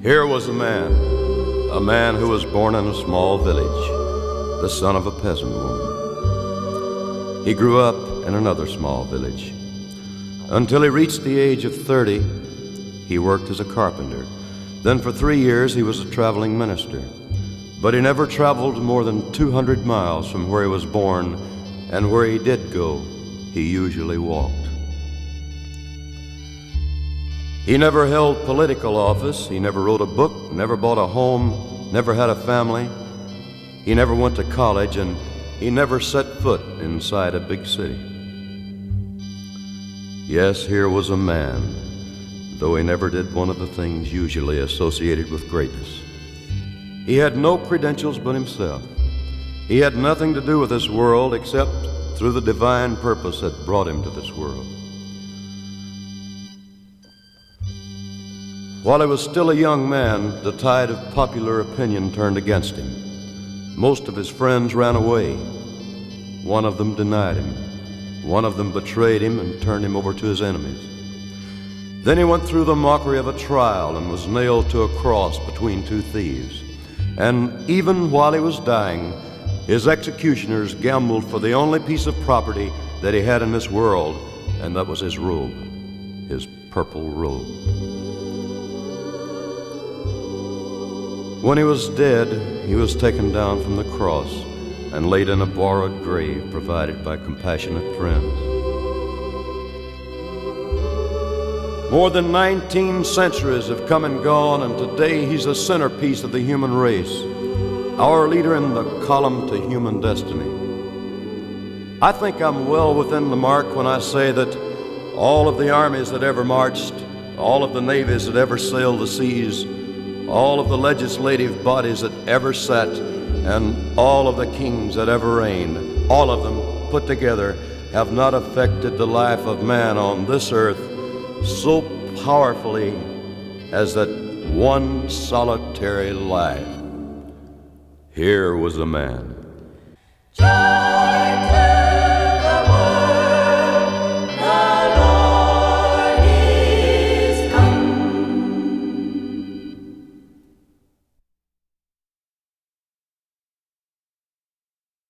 Here was a man who was born in a small village, the son of a peasant woman. He grew up in another small village. Until he reached the age of 30, he worked as a carpenter. Then for 3 years he was a traveling minister. But he never traveled more than 200 miles from where he was born, and where he did go, he usually walked. He never held political office, he never wrote a book, never bought a home, never had a family. He never went to college, and he never set foot inside a big city. Yes, here was a man, though he never did one of the things usually associated with greatness. He had no credentials but himself. He had nothing to do with this world except through the divine purpose that brought him to this world. While he was still a young man, the tide of popular opinion turned against him. Most of his friends ran away. One of them denied him. One of them betrayed him and turned him over to his enemies. Then he went through the mockery of a trial and was nailed to a cross between two thieves. And even while he was dying, his executioners gambled for the only piece of property that he had in this world, and that was his robe, his purple robe. When he was dead, he was taken down from the cross and laid in a borrowed grave provided by compassionate friends. More than 19 centuries have come and gone, and today he's a centerpiece of the human race, our leader in the column to human destiny. I think I'm well within the mark when I say that all of the armies that ever marched, all of the navies that ever sailed the seas, all of the legislative bodies that ever sat, and all of the kings that ever reigned, all of them put together have not affected the life of man on this earth so powerfully as that one solitary life. Here was a man